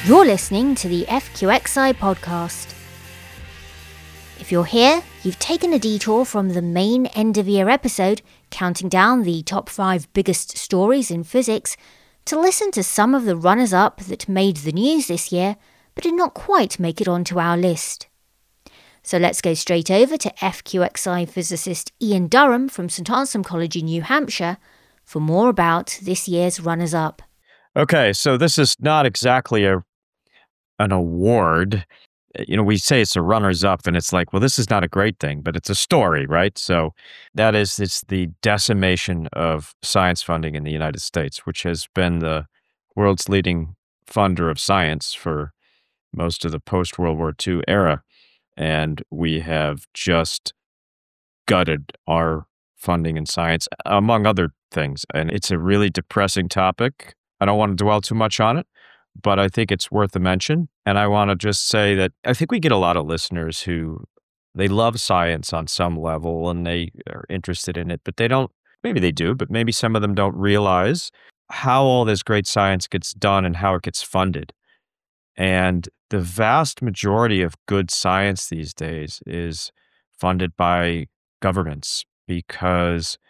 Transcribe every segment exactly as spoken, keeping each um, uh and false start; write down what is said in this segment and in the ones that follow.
You're listening to the F Q X I podcast. If you're here, you've taken a detour from the main end-of-year episode, counting down the top five biggest stories in physics, to listen to some of the runners-up that made the news this year, but did not quite make it onto our list. So let's go straight over to F Q X I physicist Ian Durham from St Anselm College in New Hampshire for more about this year's runners-up. Okay, so this is not exactly a an award. You know, we say it's a runners-up, and it's like, well, this is not a great thing, but it's a story, right? So that is, it's the decimation of science funding in the United States, which has been the world's leading funder of science for most of the post-World War Two era. And we have just gutted our funding in science, among other things. And it's a really depressing topic. I don't want to dwell too much on it, but I think it's worth a mention. And I want to just say that I think we get a lot of listeners who, they love science on some level and they are interested in it, but they don't, maybe they do, but maybe some of them don't realize how all this great science gets done and how it gets funded. And the vast majority of good science these days is funded by governments, because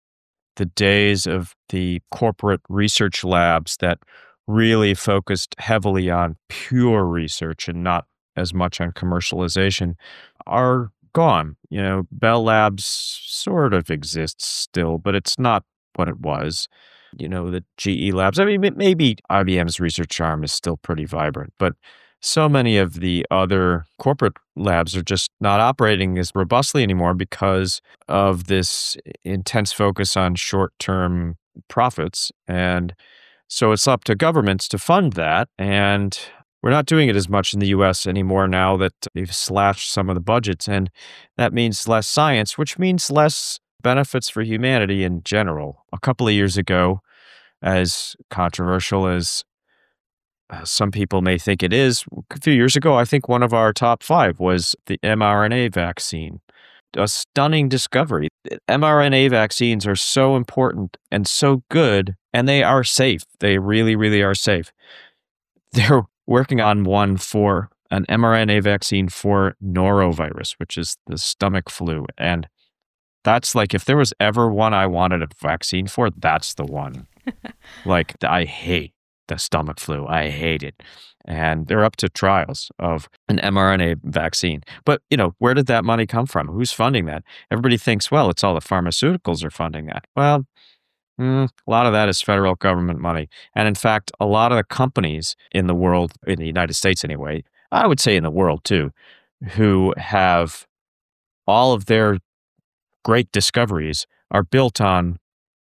the days of the corporate research labs that really focused heavily on pure research and not as much on commercialization are gone. You know, Bell Labs sort of exists still, but it's not what it was. You know, the G E labs, I mean, maybe I B M's research arm is still pretty vibrant, but so many of the other corporate labs are just not operating as robustly anymore because of this intense focus on short-term profits. And so it's up to governments to fund that. And we're not doing it as much in the U S anymore now that they've slashed some of the budgets. And that means less science, which means less benefits for humanity in general. A couple of years ago, as controversial as uh, some people may think it is, a few years ago, I think one of our top five was the mRNA vaccine. A stunning discovery. mRNA vaccines are so important and so good, and they are safe. They really, really are safe. They're working on one for an mRNA vaccine for norovirus, which is the stomach flu. And that's like, if there was ever one I wanted a vaccine for, that's the one. Like, I hate the stomach flu. I hate it. And they're up to trials of an mRNA vaccine. But, you know, where did that money come from? Who's funding that? Everybody thinks, well, it's all the pharmaceuticals are funding that. Well, mm, a lot of that is federal government money. And in fact, a lot of the companies in the world, in the United States anyway, I would say in the world too, who have all of their great discoveries are built on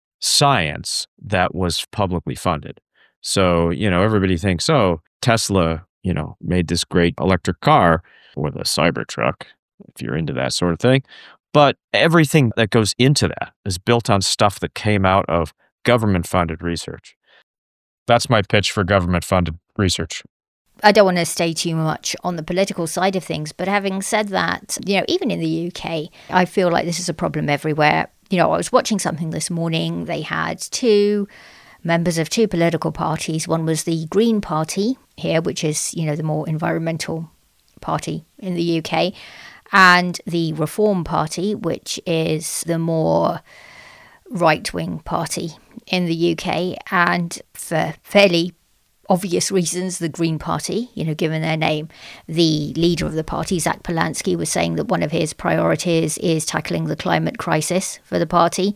science that was publicly funded. So, you know, everybody thinks, oh, Tesla, you know, made this great electric car or the Cybertruck, if you're into that sort of thing. But everything that goes into that is built on stuff that came out of government-funded research. That's my pitch for government-funded research. I don't want to stay too much on the political side of things, but having said that, you know, even in the U K, I feel like this is a problem everywhere. You know, I was watching something this morning. They had two members of two political parties. One was the Green Party here, which is, you know, the more environmental party in the U K, and the Reform Party, which is the more right-wing party in the U K. And for fairly obvious reasons, the Green Party, you know, given their name, the leader of the party, Zach Polanski, was saying that one of his priorities is tackling the climate crisis for the party.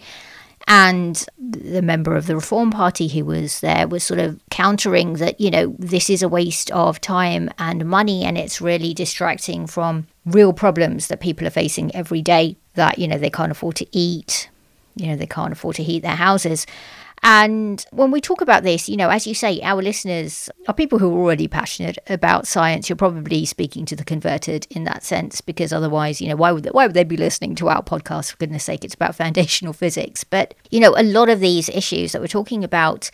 And the member of the Reform Party who was there was sort of countering that, you know, this is a waste of time and money, and it's really distracting from real problems that people are facing every day, that, you know, they can't afford to eat, you know, they can't afford to heat their houses. And when we talk about this, you know, as you say, our listeners are people who are already passionate about science. You're probably speaking to the converted in that sense, because otherwise, you know, why would they, why would they be listening to our podcast? For goodness sake, it's about foundational physics. But, you know, a lot of these issues that we're talking about,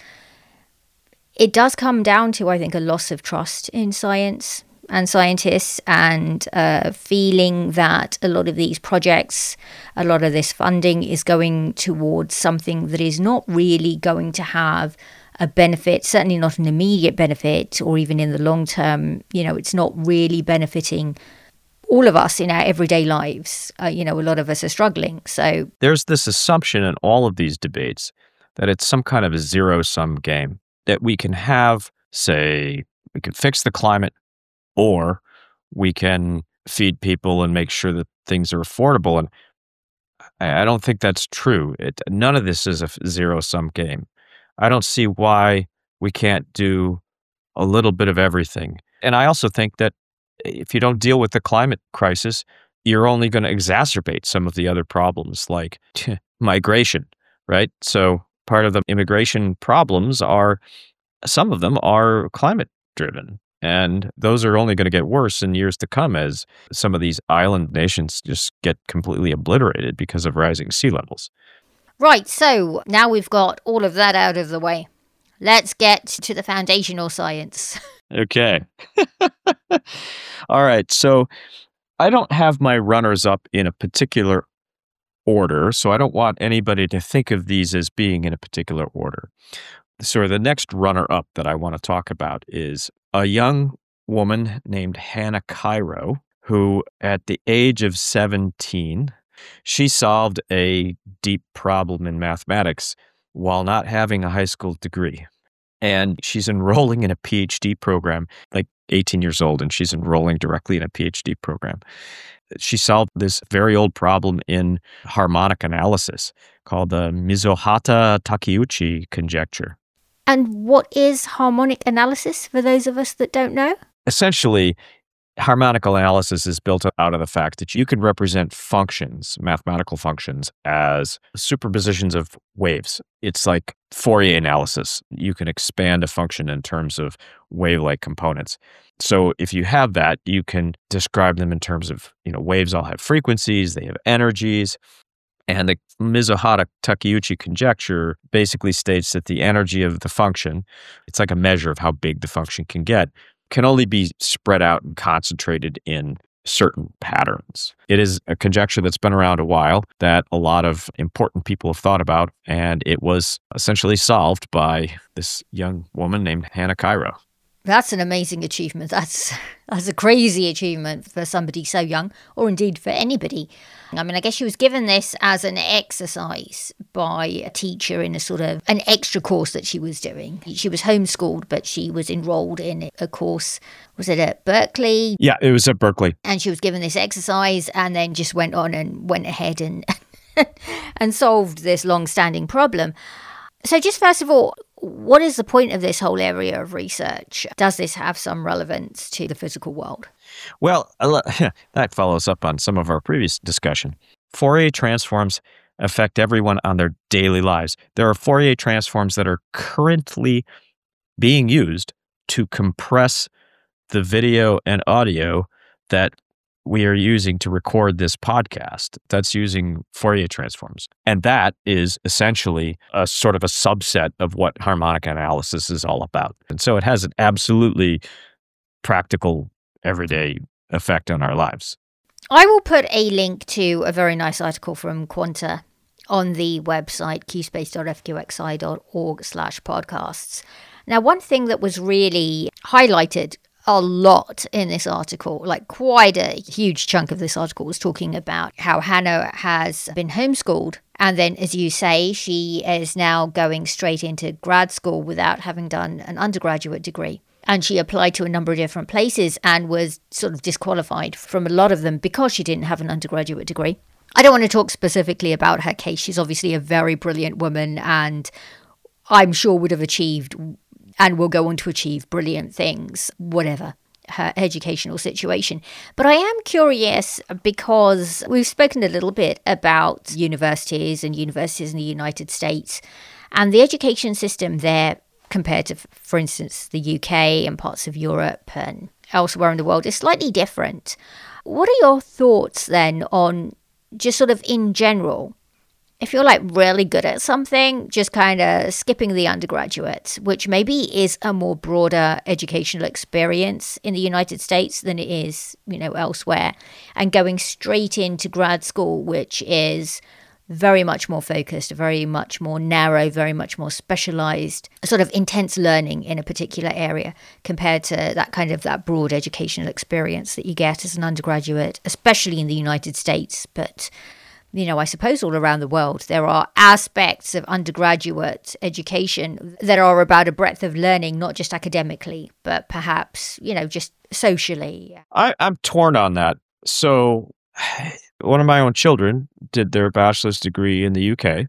it does come down to, I think, a loss of trust in science and scientists, and uh, feeling that a lot of these projects, a lot of this funding is going towards something that is not really going to have a benefit, certainly not an immediate benefit, or even in the long term, you know, it's not really benefiting all of us in our everyday lives. Uh, you know, a lot of us are struggling. So there's this assumption in all of these debates that it's some kind of a zero-sum game, that we can have, say, we can fix the climate, or we can feed people and make sure that things are affordable. And I, I don't think that's true. It, none of this is a zero-sum game. I don't see why we can't do a little bit of everything. And I also think that if you don't deal with the climate crisis, you're only going to exacerbate some of the other problems like migration, right? So part of the immigration problems are, some of them are climate driven. And those are only going to get worse in years to come as some of these island nations just get completely obliterated because of rising sea levels. Right, so now we've got all of that out of the way. Let's get to the foundational science. Okay. All right. So I don't have my runners up in a particular order, so I don't want anybody to think of these as being in a particular order. So the next runner up that I want to talk about is a young woman named Hannah Cairo, who at the age of seventeen, she solved a deep problem in mathematics while not having a high school degree. And she's enrolling in a PhD program, like eighteen years old, and she's enrolling directly in a PhD program. She solved this very old problem in harmonic analysis called the Mizuhata-Takeuchi conjecture. And what is harmonic analysis for those of us that don't know? Essentially, harmonic analysis is built out of the fact that you can represent functions, mathematical functions, as superpositions of waves. It's like Fourier analysis. You can expand a function in terms of wave-like components. So if you have that, you can describe them in terms of, you know, waves all have frequencies, they have energies. And the Mizuhata-Takeuchi conjecture basically states that the energy of the function, it's like a measure of how big the function can get, can only be spread out and concentrated in certain patterns. It is a conjecture that's been around a while, that a lot of important people have thought about, and it was essentially solved by this young woman named Hannah Cairo. That's an amazing achievement. That's that's a crazy achievement for somebody so young, or indeed for anybody. I mean, I guess she was given this as an exercise by a teacher in a sort of an extra course that she was doing. She was homeschooled, but she was enrolled in a course. Was it at Berkeley? Yeah, it was at Berkeley. And she was given this exercise and then just went on and went ahead and and solved this long-standing problem. So just first of all, what is the point of this whole area of research? Does this have some relevance to the physical world? Well, that follows up on some of our previous discussion. Fourier transforms affect everyone on their daily lives. There are Fourier transforms that are currently being used to compress the video and audio that we are using to record this podcast. That's using Fourier transforms. And that is essentially a sort of a subset of what harmonic analysis is all about. And so it has an absolutely practical, everyday effect on our lives. I will put a link to a very nice article from Quanta on the website qspace.fqxi.org slash podcasts. Now, one thing that was really highlighted a lot in this article, like quite a huge chunk of this article, was talking about how Hannah has been homeschooled. And then, as you say, she is now going straight into grad school without having done an undergraduate degree. And she applied to a number of different places and was sort of disqualified from a lot of them because she didn't have an undergraduate degree. I don't want to talk specifically about her case. She's obviously a very brilliant woman and I'm sure would have achieved and will go on to achieve brilliant things, whatever her educational situation. But I am curious because we've spoken a little bit about universities and universities in the United States and the education system there compared to, for instance, the U K and parts of Europe and elsewhere in the world is slightly different. What are your thoughts then on just sort of in general, if you're like really good at something, just kind of skipping the undergraduate, which maybe is a more broader educational experience in the United States than it is, you know, elsewhere, and going straight into grad school, which is very much more focused, very much more narrow, very much more specialized, sort of intense learning in a particular area compared to that kind of that broad educational experience that you get as an undergraduate, especially in the United States. But, you know, I suppose all around the world, there are aspects of undergraduate education that are about a breadth of learning, not just academically, but perhaps, you know, just socially. I, I'm torn on that. So one of my own children did their bachelor's degree in the U K.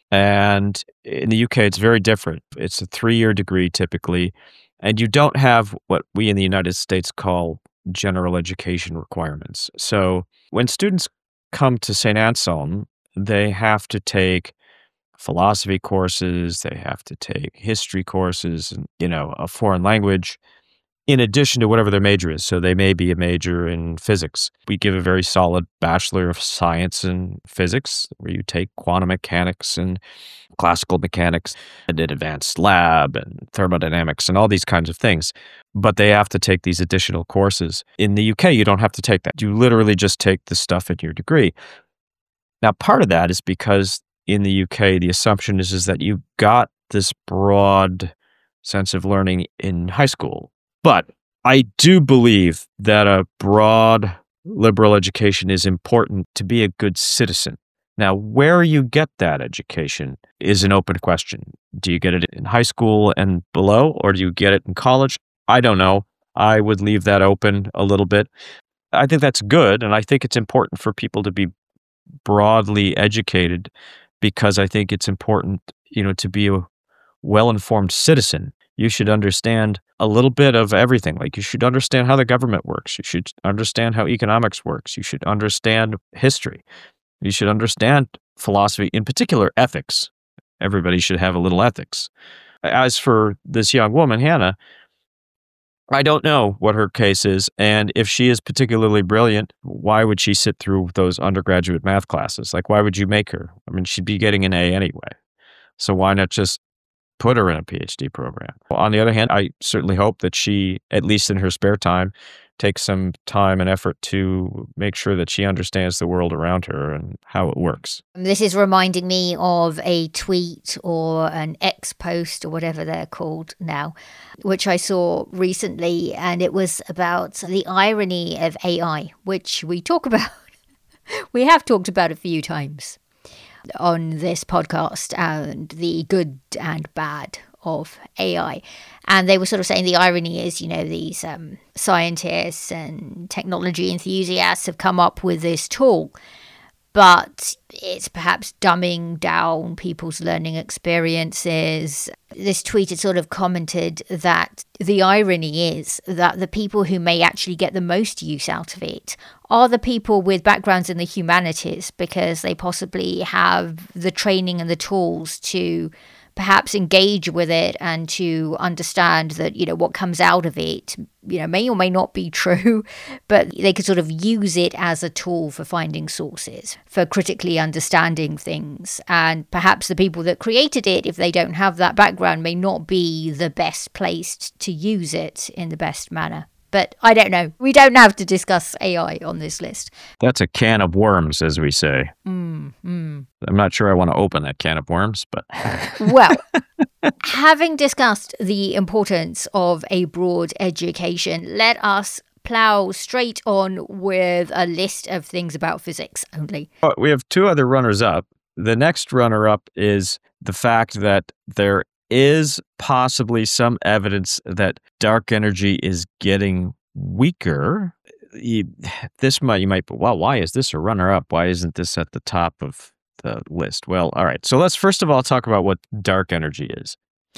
And in the U K, it's very different. It's a three-year degree typically. And you don't have what we in the United States call general education requirements. So when students come to Saint Anselm, they have to take philosophy courses, they have to take history courses, and, you know, a foreign language, in addition to whatever their major is. So they may be a major in physics. We give a very solid Bachelor of Science in Physics, where you take quantum mechanics and classical mechanics and an advanced lab and thermodynamics and all these kinds of things. But they have to take these additional courses. In the U K, you don't have to take that. You literally just take the stuff in your degree. Now, part of that is because in the U K, the assumption is, is that you got this broad sense of learning in high school. But I do believe that a broad liberal education is important to be a good citizen. Now, where you get that education is an open question. Do you get it in high school and below, or do you get it in college? I don't know. I would leave that open a little bit. I think that's good, and I think it's important for people to be broadly educated because I think it's important, you know, to be a well-informed citizen. You should understand a little bit of everything. Like, you should understand how the government works. You should understand how economics works. You should understand history. You should understand philosophy, in particular ethics. Everybody should have a little ethics. As for this young woman, Hannah, I don't know what her case is, and if she is particularly brilliant, why would she sit through those undergraduate math classes? Like, why would you make her? I mean, she'd be getting an A anyway. So why not just put her in a PhD program? Well, on the other hand, I certainly hope that she, at least in her spare time, takes some time and effort to make sure that she understands the world around her and how it works. This is reminding me of a tweet or an X post or whatever they're called now, which I saw recently, and it was about the irony of A I, which we talk about. We have talked about a few times on this podcast, and the good and bad of A I. And they were sort of saying the irony is, you know, these um, scientists and technology enthusiasts have come up with this tool, but it's perhaps dumbing down people's learning experiences. This tweet had sort of commented that the irony is that the people who may actually get the most use out of it are the people with backgrounds in the humanities, because they possibly have the training and the tools to perhaps engage with it and to understand that, you know, what comes out of it, you know, may or may not be true, but they could sort of use it as a tool for finding sources, for critically understanding things. And perhaps the people that created it, if they don't have that background, may not be the best placed to use it in the best manner. But I don't know. We don't have to discuss A I on this list. That's a can of worms, as we say. Mm, mm. I'm not sure I want to open that can of worms, but... Well, having discussed the importance of a broad education, let us plow straight on with a list of things about physics only. We have two other runners-up. The next runner-up is the fact that there is possibly some evidence that dark energy is getting weaker. You, this might, you might, well, why is this a runner-up? Why isn't this at the top of the list? Well, all right. So let's first of all talk about what dark energy is.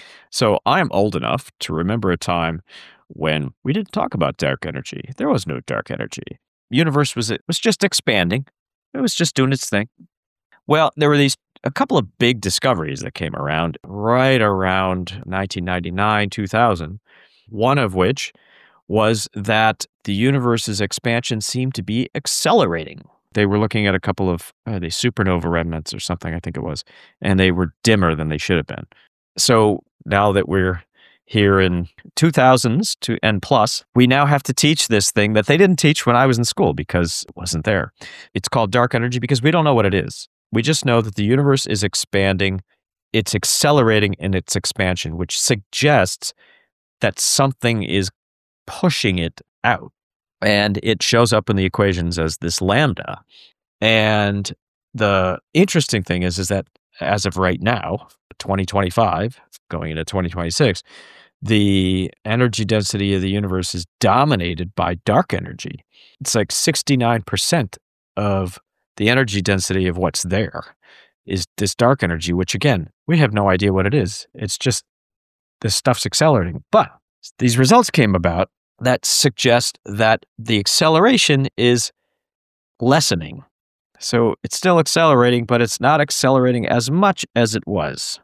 So I am old enough to remember a time when we didn't talk about dark energy. There was no dark energy. The universe was, it was just expanding. It was just doing its thing. Well, there were these a couple of big discoveries that came around right around nineteen ninety-nine, two thousand, one of which was that the universe's expansion seemed to be accelerating. They were looking at a couple of uh, the supernova remnants or something, I think it was, and they were dimmer than they should have been. So now that we're here in two thousands to and plus, we now have to teach this thing that they didn't teach when I was in school because it wasn't there. It's called dark energy because we don't know what it is. We just know that the universe is expanding. It's accelerating in its expansion, which suggests that something is pushing it out. And it shows up in the equations as this lambda. And the interesting thing is, is that as of right now, twenty twenty-five, going into twenty twenty-six, the energy density of the universe is dominated by dark energy. It's like sixty-nine percent of the energy density of what's there is this dark energy, which again, we have no idea what it is. It's just this stuff's accelerating. But these results came about that suggest that the acceleration is lessening. So it's still accelerating, but it's not accelerating as much as it was.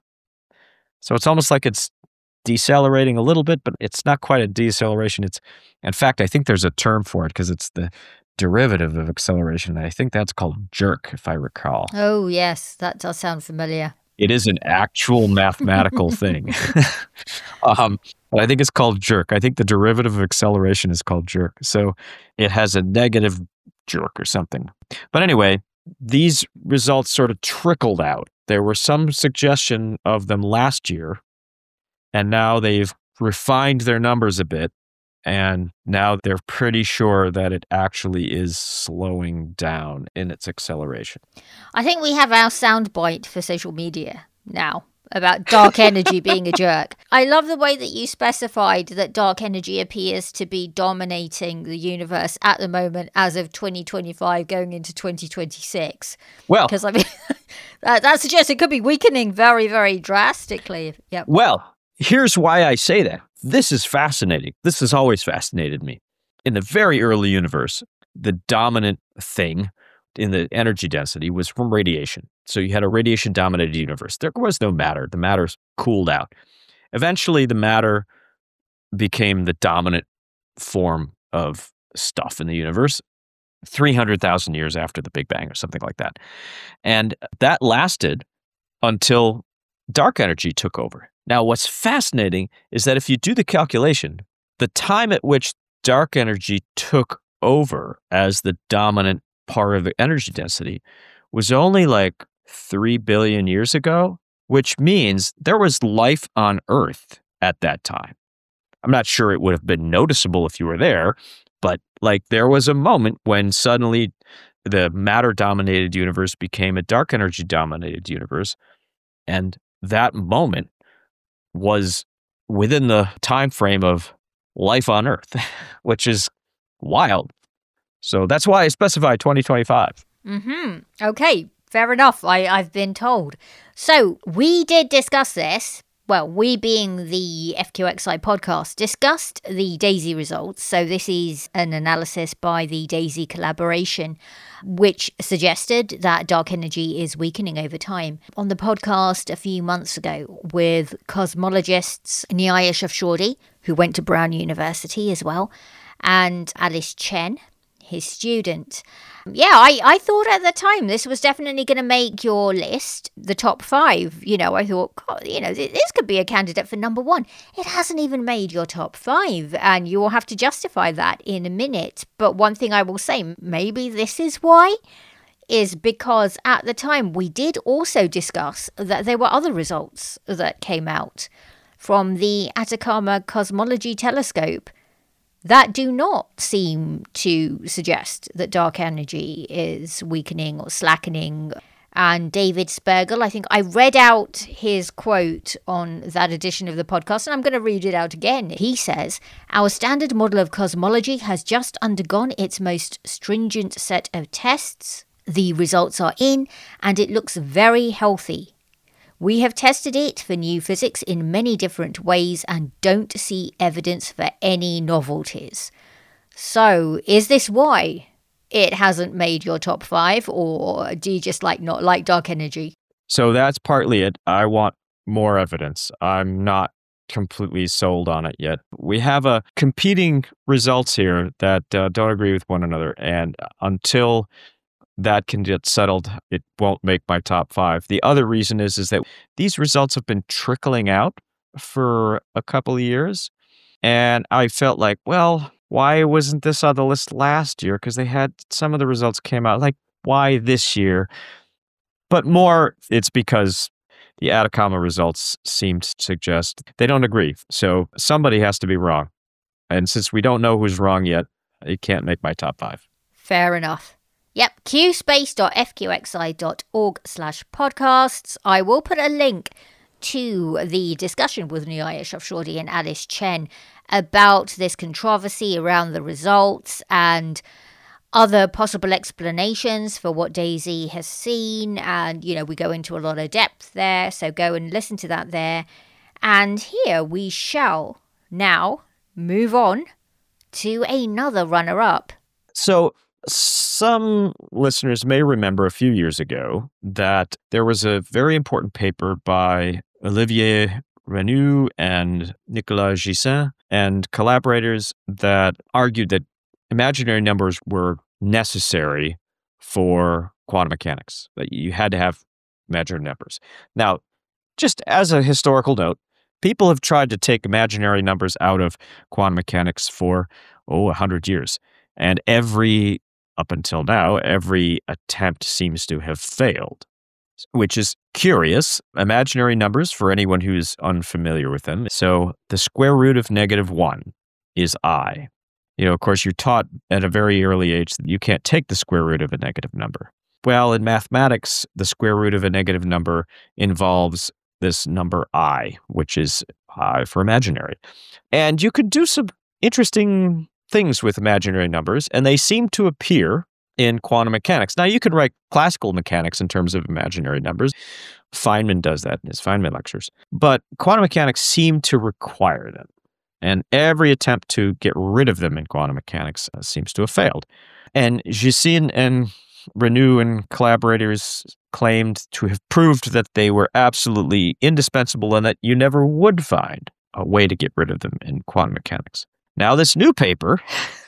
So it's almost like it's decelerating a little bit, but it's not quite a deceleration. It's, in fact, I think there's a term for it because it's the derivative of acceleration. I think that's called jerk, if I recall. Oh, yes, that does sound familiar. It is an actual mathematical thing. um, but I think it's called jerk. I think the derivative of acceleration is called jerk. So it has a negative jerk or something. But anyway, these results sort of trickled out. There were some suggestion of them last year, and now they've refined their numbers a bit. And now they're pretty sure that it actually is slowing down in its acceleration. I think we have our soundbite for social media now about dark energy being a jerk. I love the way that you specified that dark energy appears to be dominating the universe at the moment as of twenty twenty-five going into twenty twenty-six. Well, because I mean, that, that suggests it could be weakening very, very drastically. Yep. Well, here's why I say that. This is fascinating. This has always fascinated me. In the very early universe, the dominant thing in the energy density was from radiation. So you had a radiation-dominated universe. There was no matter. The matter cooled out. Eventually, the matter became the dominant form of stuff in the universe three hundred thousand years after the Big Bang or something like that. And that lasted until dark energy took over. Now, what's fascinating is that if you do the calculation, the time at which dark energy took over as the dominant part of the energy density was only like three billion years ago, which means there was life on Earth at that time. I'm not sure it would have been noticeable if you were there, but like there was a moment when suddenly the matter-dominated universe became a dark energy-dominated universe, and that moment was within the time frame of life on Earth, which is wild. So that's why I specified twenty twenty-five. Mm-hmm. Okay, fair enough. I, I've been told. So we did discuss this. Well, we being the F Q X I podcast, discussed the DAISY results. So this is an analysis by the DAISY collaboration, which suggested that dark energy is weakening over time. On the podcast a few months ago with cosmologists Nyaya Shafshordi, who went to Brown University as well, and Alice Chen, his student. Yeah, I, I thought at the time this was definitely going to make your list, the top five. You know, I thought, God, you know, this could be a candidate for number one. It hasn't even made your top five, and you will have to justify that in a minute. But one thing I will say, maybe this is why, is because at the time we did also discuss that there were other results that came out from the Atacama Cosmology Telescope that do not seem to suggest that dark energy is weakening or slackening. And David Spergel, I think I read out his quote on that edition of the podcast, and I'm going to read it out again. He says, "Our standard model of cosmology has just undergone its most stringent set of tests. The results are in, and it looks very healthy. We have tested it for new physics in many different ways and don't see evidence for any novelties." So, is this why it hasn't made your top five, or do you just like not like dark energy? So that's partly it. I want more evidence. I'm not completely sold on it yet. We have a competing results here that uh, don't agree with one another, and until that can get settled, it won't make my top five. The other reason is, is that these results have been trickling out for a couple of years. And I felt like, well, why wasn't this on the list last year? Because they had some of the results came out. Like, why this year? But more, it's because the Atacama results seem to suggest they don't agree. So somebody has to be wrong. And since we don't know who's wrong yet, it can't make my top five. Fair enough. Yep, qspace.fqxi.org slash podcasts. I will put a link to the discussion with Nilaya Shafshordi and Alice Chen about this controversy around the results and other possible explanations for what Daisy has seen. And, you know, we go into a lot of depth there, so go and listen to that there. And here we shall now move on to another runner-up. So some listeners may remember a few years ago that there was a very important paper by Olivier Renou and Nicolas Gisin and collaborators that argued that imaginary numbers were necessary for quantum mechanics, that you had to have imaginary numbers. Now, just as a historical note, people have tried to take imaginary numbers out of quantum mechanics for, oh, one hundred years. And every, up until now, every attempt seems to have failed, which is curious. Imaginary numbers, for anyone who's unfamiliar with them. So the square root of negative one is I. You know, of course, you're taught at a very early age that you can't take the square root of a negative number. Well, in mathematics, the square root of a negative number involves this number I, which is I for imaginary. And you could do some interesting things with imaginary numbers, and they seem to appear in quantum mechanics. Now, you could write classical mechanics in terms of imaginary numbers. Feynman does that in his Feynman lectures. But quantum mechanics seem to require them. And every attempt to get rid of them in quantum mechanics uh, seems to have failed. And Gisin and Renou and collaborators claimed to have proved that they were absolutely indispensable and that you never would find a way to get rid of them in quantum mechanics. Now, this new paper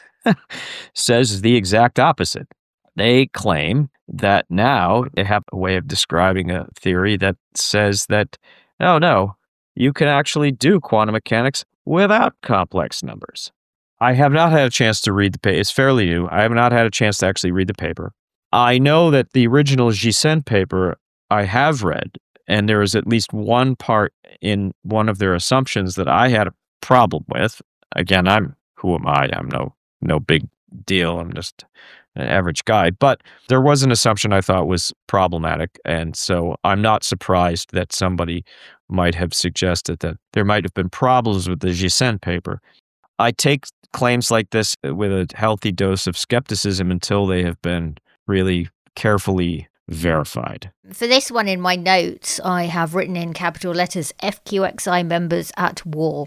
says the exact opposite. They claim that now they have a way of describing a theory that says that, no, no, you can actually do quantum mechanics without complex numbers. I have not had a chance to read the paper. It's fairly new. I have not had a chance to actually read the paper. I know that the original Gisin paper I have read, and there is at least one part in one of their assumptions that I had a problem with. Again, I'm who am I? I'm no no big deal. I'm just an average guy. But there was an assumption I thought was problematic, and so I'm not surprised that somebody might have suggested that there might have been problems with the Gisin paper. I take claims like this with a healthy dose of skepticism until they have been really carefully verified. For this one in my notes, I have written in capital letters F Q X I members at war.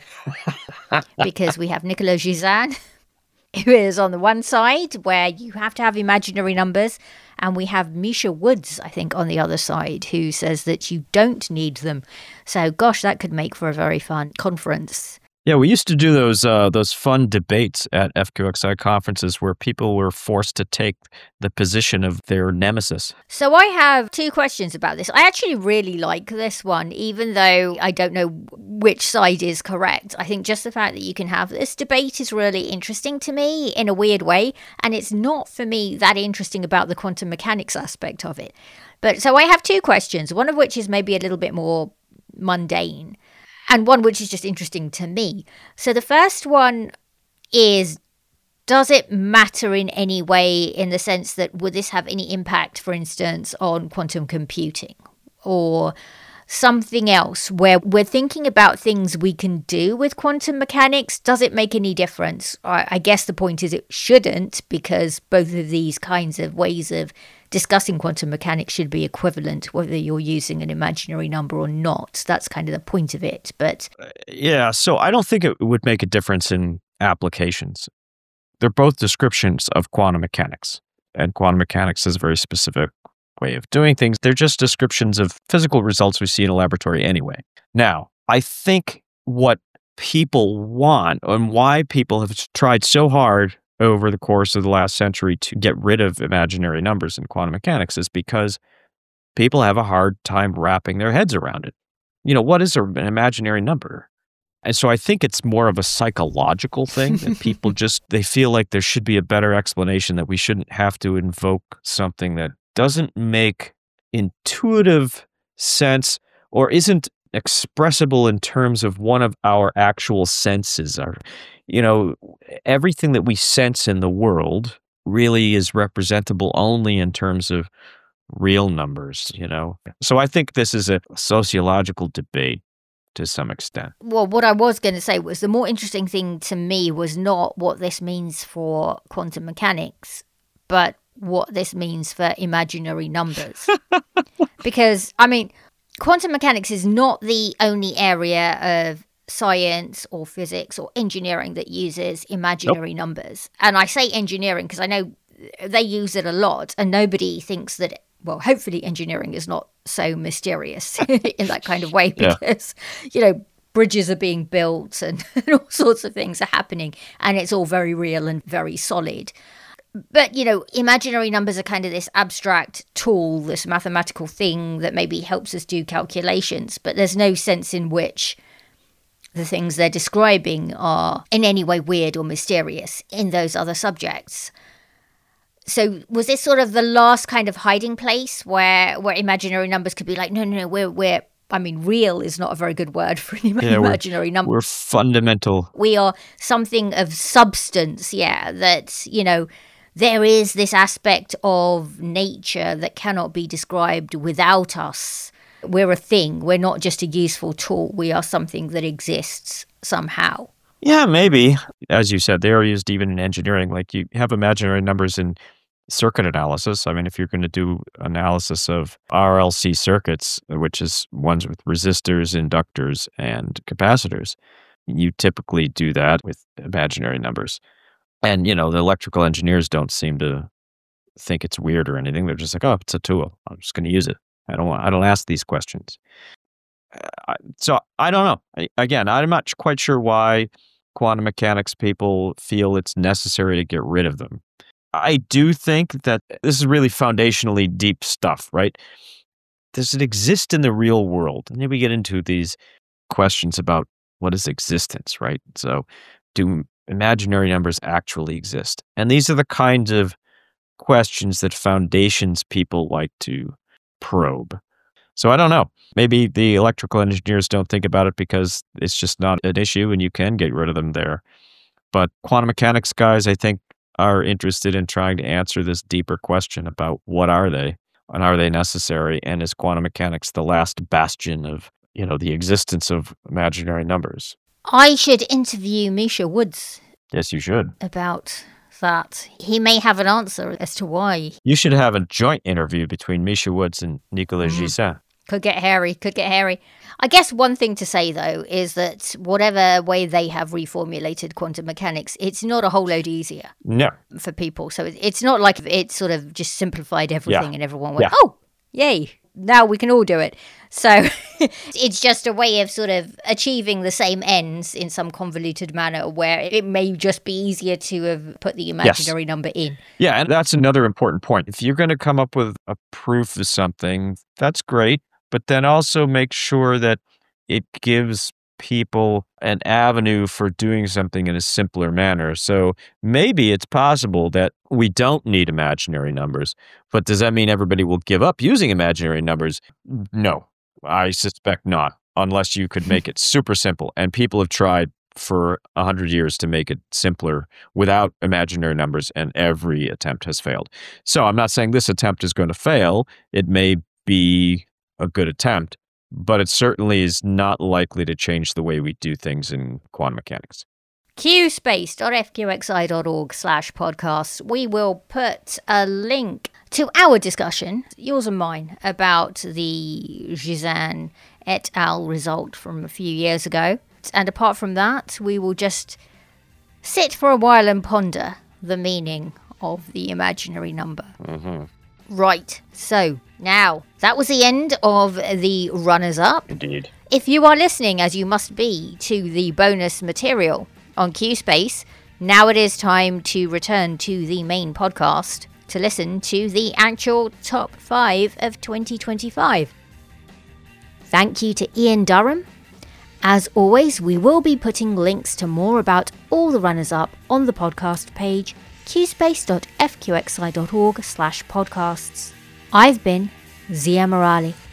Because we have Nicolas Gisin, who is on the one side where you have to have imaginary numbers, and we have Misha Woods, I think, on the other side, who says that you don't need them. So, gosh, that could make for a very fun conference. Yeah, we used to do those uh, those fun debates at F Q X I conferences where people were forced to take the position of their nemesis. So I have two questions about this. I actually really like this one, even though I don't know which side is correct. I think just the fact that you can have this debate is really interesting to me in a weird way, and it's not for me that interesting about the quantum mechanics aspect of it. But so I have two questions, one of which is maybe a little bit more mundane, and one which is just interesting to me. So the first one is, does it matter in any way in the sense that would this have any impact, for instance, on quantum computing or something else where we're thinking about things we can do with quantum mechanics? Does it make any difference? I, I guess the point is it shouldn't, because both of these kinds of ways of discussing quantum mechanics should be equivalent, whether you're using an imaginary number or not. That's kind of the point of it. But yeah, so I don't think it would make a difference in applications. They're both descriptions of quantum mechanics, and quantum mechanics is a very specific way of doing things. They're just descriptions of physical results we see in a laboratory anyway. Now, I think what people want and why people have tried so hard over the course of the last century to get rid of imaginary numbers in quantum mechanics is because people have a hard time wrapping their heads around it. You know, what is an imaginary number? And so I think it's more of a psychological thing that people just, they feel like there should be a better explanation, that we shouldn't have to invoke something that doesn't make intuitive sense or isn't expressible in terms of one of our actual senses. Our, you know, everything that we sense in the world really is representable only in terms of real numbers, you know. So I think this is a sociological debate to some extent. Well, what I was going to say was the more interesting thing to me was not what this means for quantum mechanics, but what this means for imaginary numbers. Because, I mean, quantum mechanics is not the only area of science or physics or engineering that uses imaginary nope. numbers. And I say engineering because I know they use it a lot, and nobody thinks that, well, hopefully engineering is not so mysterious in that kind of way because, yeah. you know, bridges are being built and, and all sorts of things are happening, and it's all very real and very solid. But, you know, imaginary numbers are kind of this abstract tool, this mathematical thing that maybe helps us do calculations, but there's no sense in which the things they're describing are in any way weird or mysterious in those other subjects. So was this sort of the last kind of hiding place where where imaginary numbers could be like, no, no, no, we're, we're I mean, real is not a very good word for an yeah, imaginary number. We're fundamental. We are something of substance, yeah, that, you know, there is this aspect of nature that cannot be described without us. We're a thing. We're not just a useful tool. We are something that exists somehow. Yeah, maybe. As you said, they are used even in engineering. Like you have imaginary numbers in circuit analysis. I mean, if you're going to do analysis of R L C circuits, which is ones with resistors, inductors, and capacitors, you typically do that with imaginary numbers. And, you know, the electrical engineers don't seem to think it's weird or anything. They're just like, oh, it's a tool. I'm just going to use it. I don't want, I don't ask these questions. Uh, so I don't know. I, again, I'm not quite sure why quantum mechanics people feel it's necessary to get rid of them. I do think that this is really foundationally deep stuff, right? Does it exist in the real world? And then we get into these questions about what is existence, right? So do imaginary numbers actually exist? And these are the kinds of questions that foundations people like to probe. So I don't know. Maybe the electrical engineers don't think about it because it's just not an issue and you can get rid of them there. But quantum mechanics guys, I think, are interested in trying to answer this deeper question about what are they and are they necessary? And is quantum mechanics the last bastion of, you know, the existence of imaginary numbers? I should interview Misha Woods. Yes, you should. About that. He may have an answer as to why. You should have a joint interview between Misha Woods and Nicolas mm. Gisin. Could get hairy, could get hairy. I guess one thing to say, though, is that whatever way they have reformulated quantum mechanics, it's not a whole load easier no. for people. So it's not like it sort of just simplified everything yeah. and everyone went, yeah. oh, yay, now we can all do it. So it's just a way of sort of achieving the same ends in some convoluted manner where it may just be easier to have put the imaginary yes. number in. Yeah, and that's another important point. If you're going to come up with a proof of something, that's great. But then also make sure that it gives people an avenue for doing something in a simpler manner. So maybe it's possible that we don't need imaginary numbers, but does that mean everybody will give up using imaginary numbers? No, I suspect not, unless you could make it super simple. And people have tried for a hundred years to make it simpler without imaginary numbers, and every attempt has failed. So I'm not saying this attempt is going to fail. It may be a good attempt, but it certainly is not likely to change the way we do things in quantum mechanics. qspace.fqxi.org slash podcasts. We will put a link to our discussion, yours and mine, about the Gisin et al. Result from a few years ago. And apart from that, we will just sit for a while and ponder the meaning of the imaginary number. Mm-hmm. Right, so now that was the end of the runners-up. Indeed. If you are listening, as you must be, to the bonus material on QSpace, now it is time to return to the main podcast to listen to the actual top five of twenty twenty-five. Thank you to Ian Durham. As always, we will be putting links to more about all the runners-up on the podcast page, qspace.fqxi.org slash podcasts. I've been Zia Morali.